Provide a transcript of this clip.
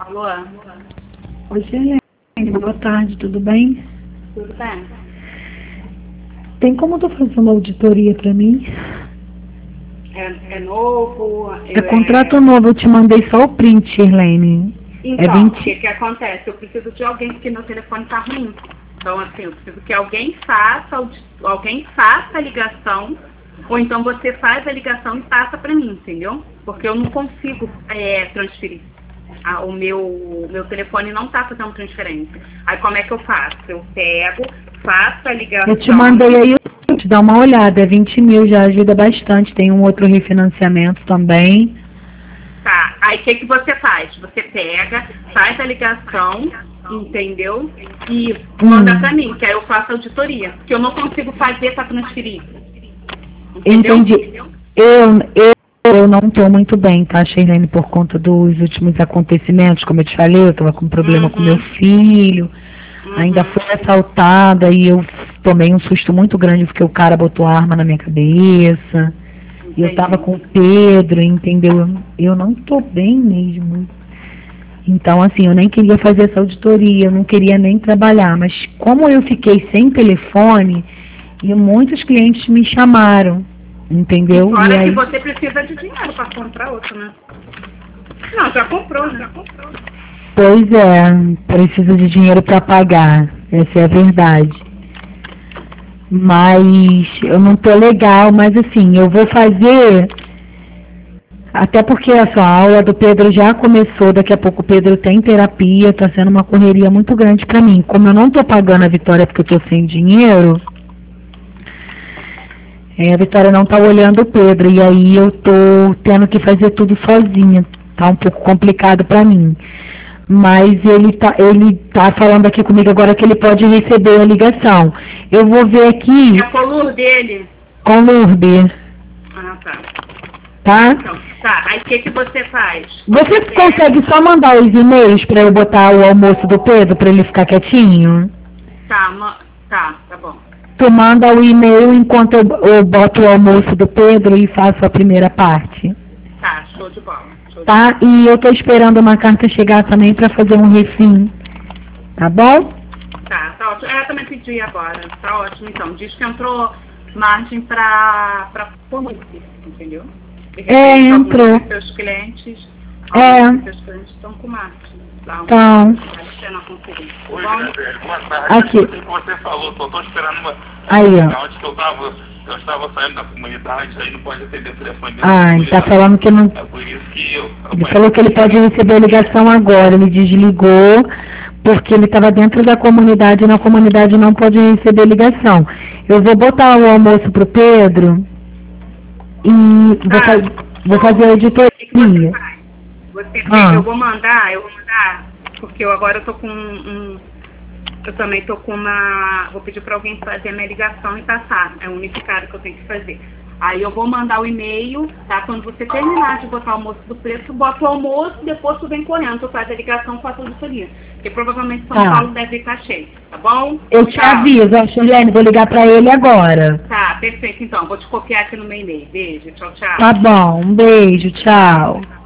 Alô? Oi, Sirlene, boa tarde, tudo bem? Tudo bem? Tem como tu fazer uma auditoria para mim? É novo? É contrato novo, eu te mandei só o print, Sirlene. Então, o que acontece? Eu preciso de alguém, porque meu telefone tá ruim. Então, assim, eu preciso que alguém faça a ligação, ou então você faz a ligação e passa para mim, entendeu? Porque eu não consigo transferir. O meu telefone não tá fazendo transferência. Aí como é que eu faço? Eu pego, faço a ligação... Eu te mandei aí, eu te dar uma olhada, é 20 mil, já ajuda bastante. Tem um outro refinanciamento também. Tá, aí o que você faz? Você pega, faz a ligação, entendeu? E manda pra mim, que aí eu faço a auditoria. Que eu não consigo fazer para transferir. Entendeu? Entendi. Eu não estou muito bem, tá, Sirlene, por conta dos últimos acontecimentos. Como eu te falei, eu estava com problema com meu filho. Ainda fui assaltada e eu tomei um susto muito grande porque o cara botou a arma na minha cabeça. E eu tava com o Pedro, entendeu? Eu não tô bem mesmo. Então, assim, eu nem queria fazer essa auditoria, eu não queria nem trabalhar. Mas como eu fiquei sem telefone, e muitos clientes me chamaram, entendeu? E fora aí... que você precisa de dinheiro para comprar outro, né? Não, já comprou, né? Pois é, preciso de dinheiro para pagar, essa é a verdade. Mas eu não tô legal, mas assim, eu vou fazer, até porque a aula do Pedro já começou, daqui a pouco o Pedro tem terapia, tá sendo uma correria muito grande para mim. Como eu não tô pagando a Vitória porque eu tô sem dinheiro, a Vitória não tá olhando o Pedro, e aí eu tô tendo que fazer tudo sozinha, tá um pouco complicado para mim. Mas ele tá falando aqui comigo agora que ele pode receber a ligação. Eu vou ver aqui... É com o Lourdes dele? Com Lourdes. Ah, tá. Tá? Então, tá, aí o que você faz? Você consegue só mandar os e-mails para eu botar o almoço do Pedro para ele ficar quietinho? Tá bom. Tu manda o e-mail enquanto eu boto o almoço do Pedro e faço a primeira parte. Tá, show de bola. Tá? E eu tô esperando uma carta chegar também para fazer um refim. Tá bom? Tá ótimo. Eu também pedi agora. Tá ótimo, então. Diz que entrou margem pra polícia, entendeu? Entrou. Seus clientes estão com margem. Então. Oi, Graziele, boa tarde. Aqui. O que você falou, só estou esperando uma... Aí, ó. Eu estava saindo da comunidade, aí não pode atender o telefone dele. Ele tá falando que não... É por isso que Ele falou que ele pode receber a ligação agora, ele desligou porque ele estava dentro da comunidade e na comunidade não pode receber ligação. Eu vou botar o almoço pro Pedro e vou fazer a auditoria. Eu vou mandar, porque agora eu tô com eu também tô com vou pedir para alguém fazer a minha ligação e passar, é unificado que eu tenho que fazer. Aí eu vou mandar o e-mail, tá? Quando você terminar de botar o almoço do preço, bota o almoço e depois tu vem correndo, tu faz a ligação, faz a auditoria. Porque provavelmente São Paulo deve estar cheio, tá bom? Eu te aviso, Sirlene, vou ligar para ele agora. Tá, perfeito então, vou te copiar aqui no meu e-mail. Beijo, tchau. Tá bom, um beijo, tchau.